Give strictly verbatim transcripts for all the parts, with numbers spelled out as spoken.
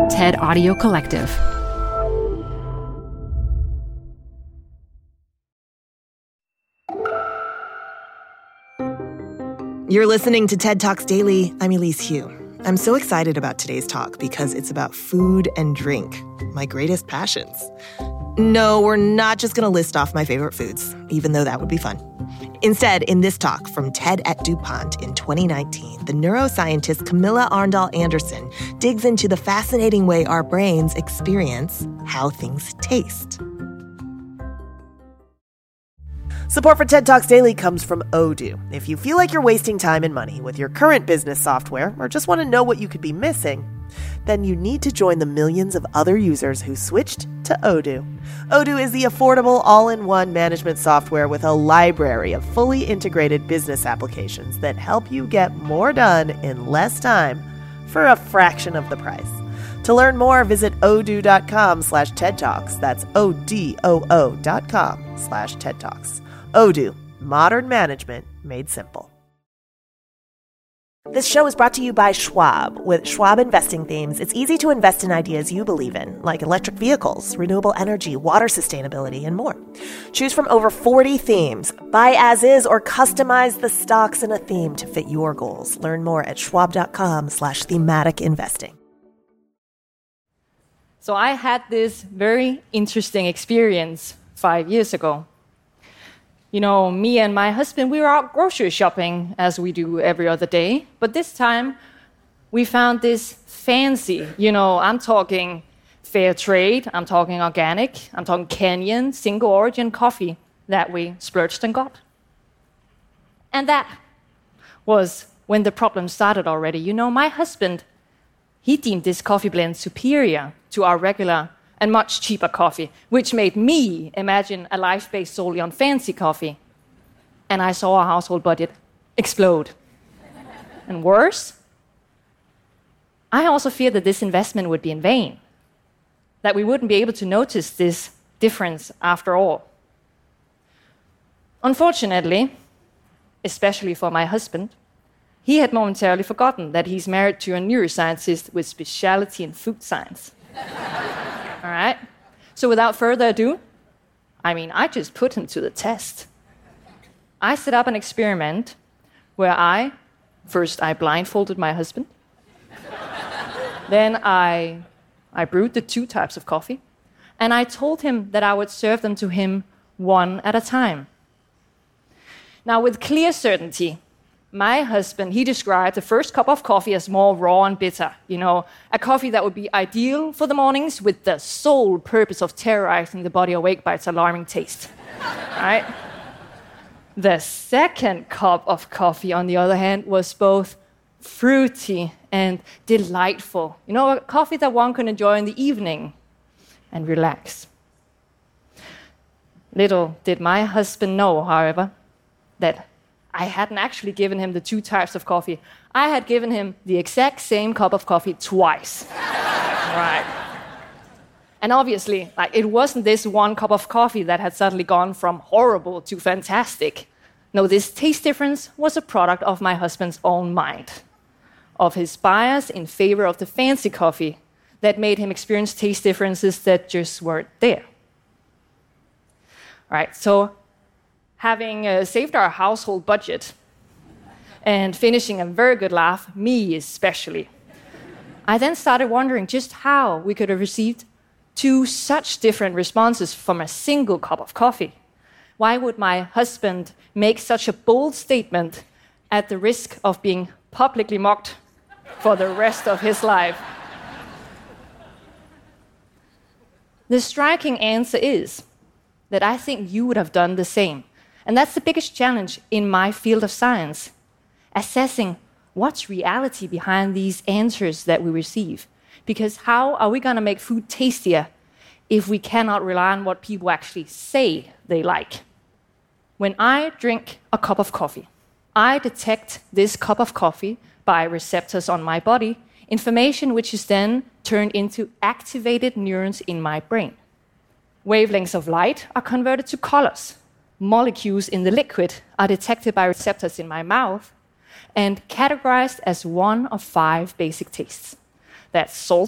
TED Audio Collective. You're listening to TED Talks Daily. I'm Elise Hu. I'm so excited about today's talk because it's about food and drink, my greatest passions. No, we're not just going to list off my favorite foods, even though that would be fun. Instead, in this talk from TED at DuPont in twenty nineteen, the neuroscientist Camilla Arndal Anderson digs into the fascinating way our brains experience how things taste. Support for TED Talks Daily comes from Odoo. If you feel like you're wasting time and money with your current business software or just want to know what you could be missing, then you need to join the millions of other users who switched to Odoo. Odoo is the affordable all-in-one management software with a library of fully integrated business applications that help you get more done in less time for a fraction of the price. To learn more, visit odoo.com slash TED Talks. That's O-D-O-O dot com slash TED Talks. Odoo, modern management made simple. This show is brought to you by Schwab. With Schwab investing themes, it's easy to invest in ideas you believe in, like electric vehicles, renewable energy, water sustainability, and more. Choose from over forty themes. Buy as is or customize the stocks in a theme to fit your goals. Learn more at schwab.com slash thematic investing. So I had this very interesting experience five years ago. You know, me and my husband, we were out grocery shopping as we do every other day. But this time, we found this fancy, you know, I'm talking fair trade, I'm talking organic, I'm talking Kenyan, single origin coffee that we splurged and got. And that was when the problem started already. You know, my husband, he deemed this coffee blend superior to our regular and much cheaper coffee, which made me imagine a life based solely on fancy coffee. And I saw our household budget explode. And worse, I also feared that this investment would be in vain, that we wouldn't be able to notice this difference after all. Unfortunately, especially for my husband, he had momentarily forgotten that he's married to a neuroscientist with specialty in food science. All right? So without further ado, I mean, I just put him to the test. I set up an experiment where I, first I blindfolded my husband, then I, I brewed the two types of coffee, and I told him that I would serve them to him one at a time. Now, with clear certainty, my husband, he described the first cup of coffee as more raw and bitter. You know, a coffee that would be ideal for the mornings with the sole purpose of terrorizing the body awake by its alarming taste. Right? The second cup of coffee, on the other hand, was both fruity and delightful. You know, a coffee that one can enjoy in the evening and relax. Little did my husband know, however, that I hadn't actually given him the two types of coffee. I had given him the exact same cup of coffee twice. Right. And obviously, like, it wasn't this one cup of coffee that had suddenly gone from horrible to fantastic. No, this taste difference was a product of my husband's own mind, of his bias in favor of the fancy coffee that made him experience taste differences that just weren't there. All right, so having uh, saved our household budget and finishing a very good laugh, me especially, I then started wondering just how we could have received two such different responses from a single cup of coffee. Why would my husband make such a bold statement at the risk of being publicly mocked for the rest of his life? The striking answer is that I think you would have done the same. And that's the biggest challenge in my field of science, assessing what's reality behind these answers that we receive. Because how are we going to make food tastier if we cannot rely on what people actually say they like? When I drink a cup of coffee, I detect this cup of coffee by receptors on my body, information which is then turned into activated neurons in my brain. Wavelengths of light are converted to colors. Molecules in the liquid are detected by receptors in my mouth and categorized as one of five basic tastes. That's salty,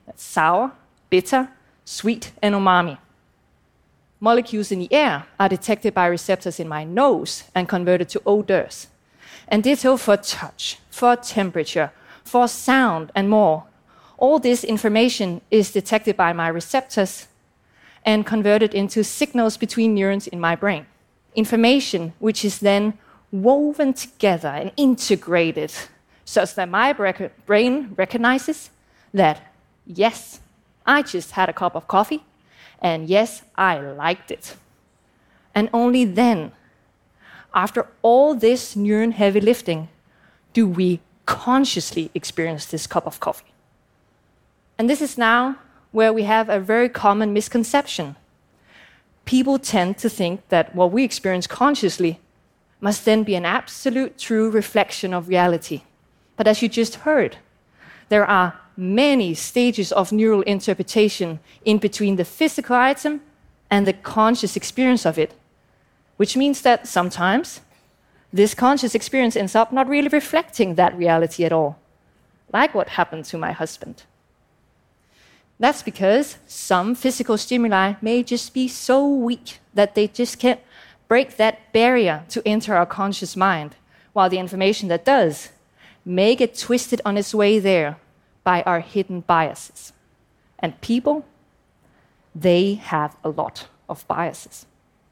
That's sour, bitter, sweet, and umami. Molecules in the air are detected by receptors in my nose and converted to odors. And ditto for touch, for temperature, for sound, and more. All this information is detected by my receptors and converted into signals between neurons in my brain. Information which is then woven together and integrated such that my brain recognizes that, yes, I just had a cup of coffee, and yes, I liked it. And only then, after all this neuron heavy lifting, do we consciously experience this cup of coffee. And this is now where we have a very common misconception. People tend to think that what we experience consciously must then be an absolute true reflection of reality. But as you just heard, there are many stages of neural interpretation in between the physical item and the conscious experience of it, which means that sometimes this conscious experience ends up not really reflecting that reality at all, like what happened to my husband. That's because some physical stimuli may just be so weak that they just can't break that barrier to enter our conscious mind, while the information that does may get twisted on its way there by our hidden biases. And people, they have a lot of biases.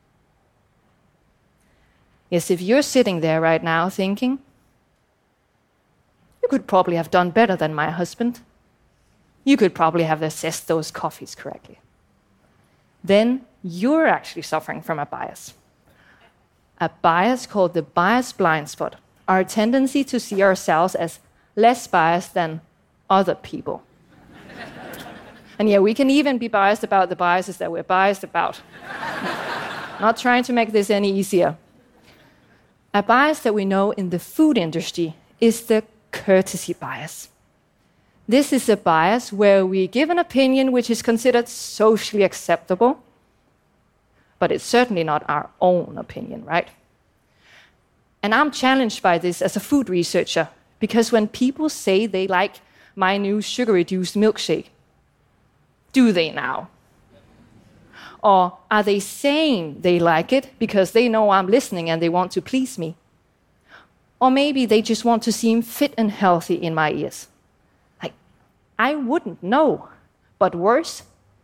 Yes, if you're sitting there right now thinking, you could probably have done better than my husband, you could probably have assessed those coffees correctly, then you're actually suffering from a bias. A bias called the bias blind spot, our tendency to see ourselves as less biased than other people. And yeah, we can even be biased about the biases that we're biased about. Not trying to make this any easier. A bias that we know in the food industry is the courtesy bias. This is a bias where we give an opinion which is considered socially acceptable, but it's certainly not our own opinion, right? And I'm challenged by this as a food researcher, because when people say they like my new sugar-reduced milkshake, do they now? Or are they saying they like it because they know I'm listening and they want to please me? Or maybe they just want to seem fit and healthy in my ears. Like, I wouldn't know. But worse,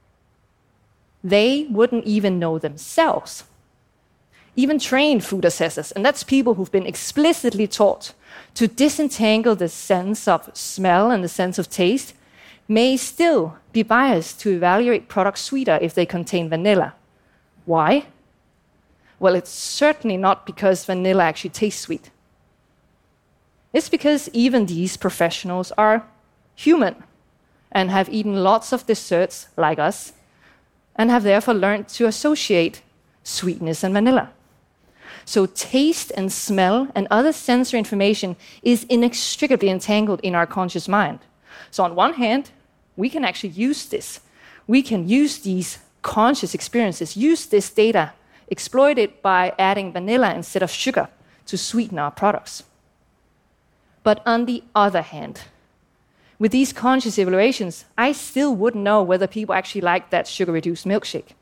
they wouldn't even know themselves. Even trained food assessors, and that's people who've been explicitly taught to disentangle the sense of smell and the sense of taste, may still be biased to evaluate products sweeter if they contain vanilla. Why? Well, it's certainly not because vanilla actually tastes sweet. It's because even these professionals are human and have eaten lots of desserts like us and have therefore learned to associate sweetness and vanilla. So taste and smell and other sensory information is inextricably entangled in our conscious mind. So on one hand, we can actually use this. We can use these conscious experiences, use this data, exploit it by adding vanilla instead of sugar to sweeten our products. But on the other hand, with these conscious evaluations, I still wouldn't know whether people actually like that sugar-reduced milkshake.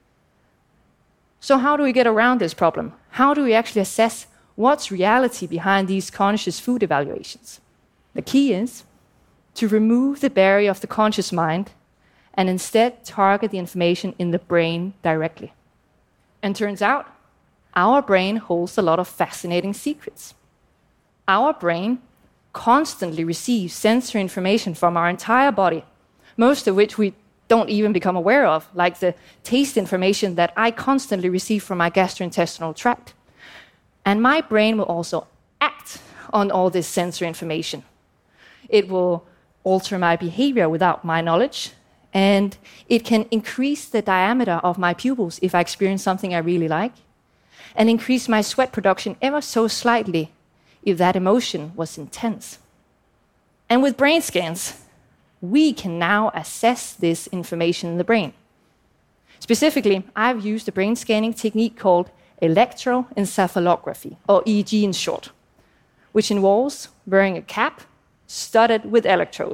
So how do we get around this problem? How do we actually assess what's reality behind these conscious food evaluations? The key is to remove the barrier of the conscious mind and instead target the information in the brain directly. And turns out, our brain holds a lot of fascinating secrets. Our brain constantly receives sensory information from our entire body, most of which we don't even become aware of, like the taste information that I constantly receive from my gastrointestinal tract. And my brain will also act on all this sensory information. It will alter my behavior without my knowledge, and it can increase the diameter of my pupils if I experience something I really like, and increase my sweat production ever so slightly if that emotion was intense. And with brain scans, we can now assess this information in the brain. Specifically, I've used a brain scanning technique called electroencephalography, or E E G in short, which involves wearing a cap studded with electrodes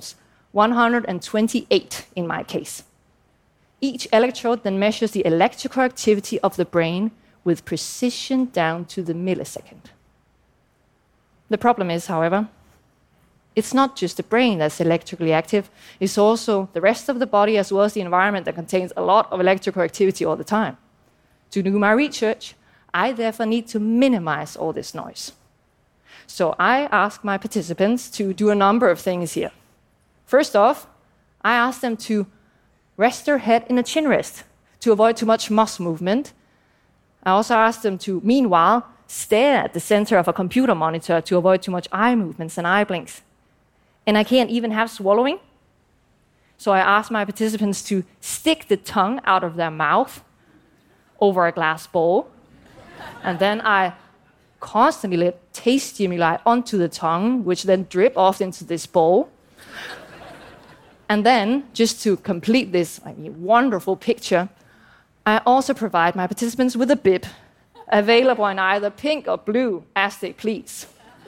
one hundred twenty-eight in my case. Each electrode then measures the electrical activity of the brain with precision down to the millisecond. The problem is, however, it's not just the brain that's electrically active, it's also the rest of the body as well as the environment that contains a lot of electrical activity all the time. To do my research, I therefore need to minimize all this noise. So I asked my participants to do a number of things here. First off, I asked them to rest their head in a chin rest to avoid too much muscle movement. I also asked them to, meanwhile, stare at the center of a computer monitor to avoid too much eye movements and eye blinks. And I can't even have swallowing. So I asked my participants to stick the tongue out of their mouth over a glass bowl. And then I constantly let taste stimuli onto the tongue, which then drip off into this bowl. And then, just to complete this I mean, wonderful picture, I also provide my participants with a bib, available in either pink or blue, as they please.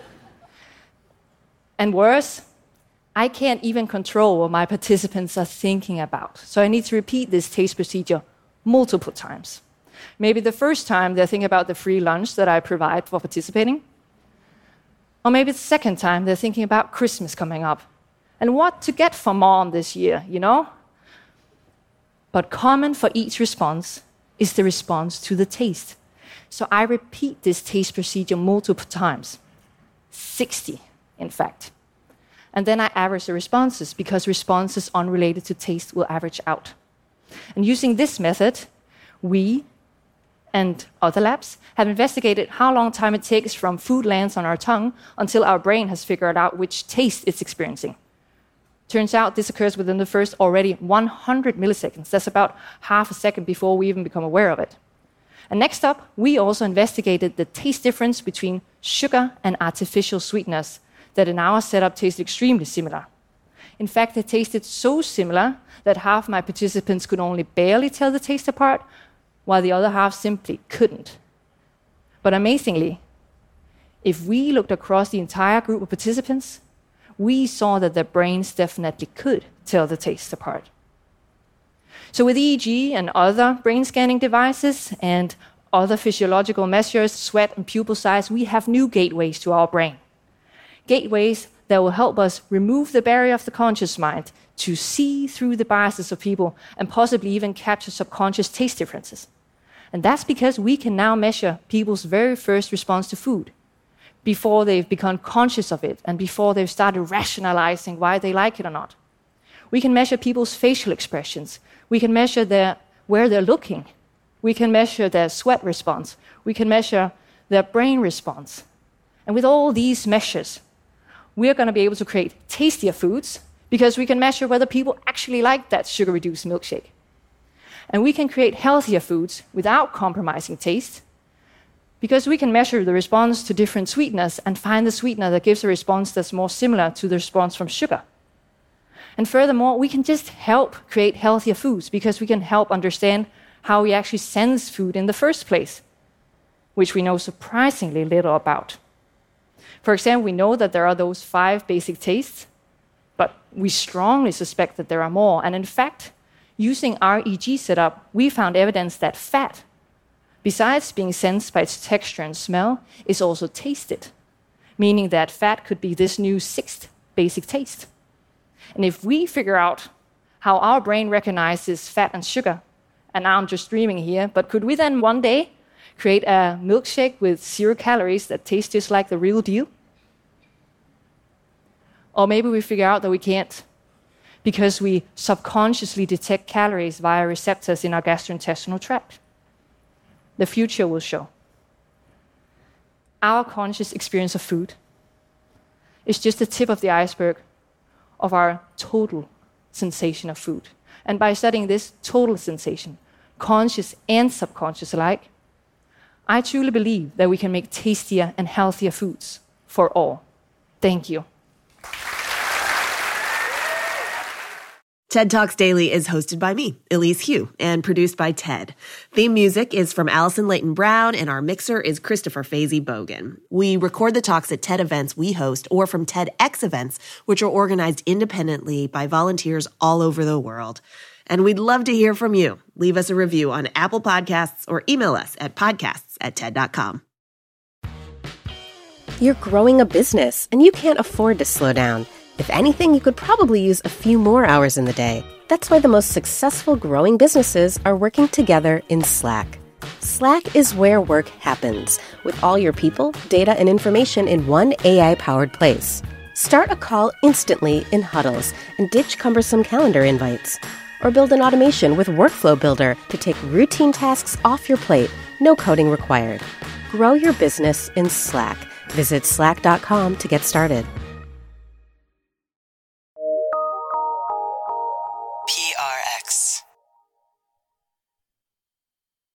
And worse, I can't even control what my participants are thinking about. So I need to repeat this taste procedure multiple times. Maybe the first time they're thinking about the free lunch that I provide for participating. Or maybe the second time they're thinking about Christmas coming up and what to get for mom this year, you know? But common for each response is the response to the taste. So I repeat this taste procedure multiple times, sixty in fact. And then I average the responses because responses unrelated to taste will average out. And using this method, we and other labs have investigated how long time it takes from food lands on our tongue until our brain has figured out which taste it's experiencing. Turns out this occurs within the first already one hundred milliseconds. That's about half a second before we even become aware of it. And next up, we also investigated the taste difference between sugar and artificial sweeteners that in our setup tasted extremely similar. In fact, they tasted so similar that half my participants could only barely tell the taste apart, while the other half simply couldn't. But amazingly, if we looked across the entire group of participants, we saw that their brains definitely could tell the taste apart. So with E E G and other brain scanning devices and other physiological measures, sweat and pupil size, we have new gateways to our brain. Gateways that will help us remove the barrier of the conscious mind to see through the biases of people and possibly even capture subconscious taste differences. And that's because we can now measure people's very first response to food before they've become conscious of it and before they've started rationalizing why they like it or not. We can measure people's facial expressions. We can measure their, where they're looking. We can measure their sweat response. We can measure their brain response. And with all these measures, we're going to be able to create tastier foods because we can measure whether people actually like that sugar-reduced milkshake. And we can create healthier foods without compromising taste because we can measure the response to different sweeteners and find the sweetener that gives a response that's more similar to the response from sugar. And furthermore, we can just help create healthier foods because we can help understand how we actually sense food in the first place, which we know surprisingly little about. For example, we know that there are those five basic tastes, but we strongly suspect that there are more. And in fact, using our E E G setup, we found evidence that fat, besides being sensed by its texture and smell, is also tasted, meaning that fat could be this new sixth basic taste. And if we figure out how our brain recognizes fat and sugar, and now I'm just dreaming here, but could we then one day create a milkshake with zero calories that tastes just like the real deal? Or maybe we figure out that we can't because we subconsciously detect calories via receptors in our gastrointestinal tract. The future will show. Our conscious experience of food is just the tip of the iceberg of our total sensation of food. And by studying this total sensation, conscious and subconscious alike, I truly believe that we can make tastier and healthier foods for all. Thank you. TED Talks Daily is hosted by me, Elise Hu, and produced by TED. Theme music is from Allison Leighton Brown, and our mixer is Christopher Fazy Bogan. We record the talks at TED events we host or from TEDx events, which are organized independently by volunteers all over the world. And we'd love to hear from you. Leave us a review on Apple Podcasts or email us at podcasts at ted dot com. You're growing a business, and you can't afford to slow down. If anything, you could probably use a few more hours in the day. That's why the most successful growing businesses are working together in Slack. Slack is where work happens, with all your people, data, and information in one A I-powered place. Start a call instantly in huddles and ditch cumbersome calendar invites. Or build an automation with Workflow Builder to take routine tasks off your plate, no coding required. Grow your business in Slack. Visit slack dot com to get started.